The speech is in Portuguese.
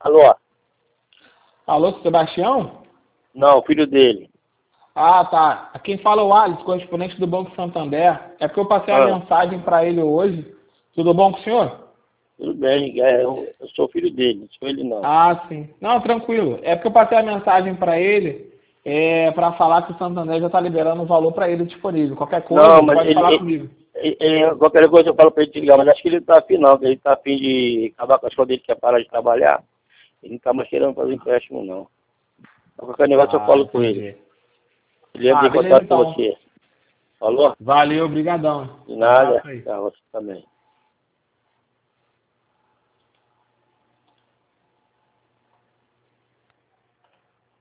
Alô? Alô, Sebastião? Não, filho dele. Ah, tá. Quem fala é o Alisson, correspondente do Banco Santander. É porque eu passei a mensagem para ele hoje. Tudo bom com o senhor? Tudo bem, eu sou filho dele, não sou ele não. Ah, sim. Não, tranquilo. É porque eu passei a mensagem para ele para falar que o Santander já está liberando o valor para ele disponível. Qualquer coisa, Não, mas pode falar comigo. qualquer coisa eu falo para ele te ligar, mas acho que ele não tá afim não, que ele tá afim de acabar com as coisas dele, quer parar de trabalhar. Ele não tá mais querendo fazer empréstimo não. Qualquer negócio eu falo com ele. Entendi. Ele entra em Beleza contato com então. você. Falou? Valeu, obrigadão. De Um abraço nada. aí. Tá, você também.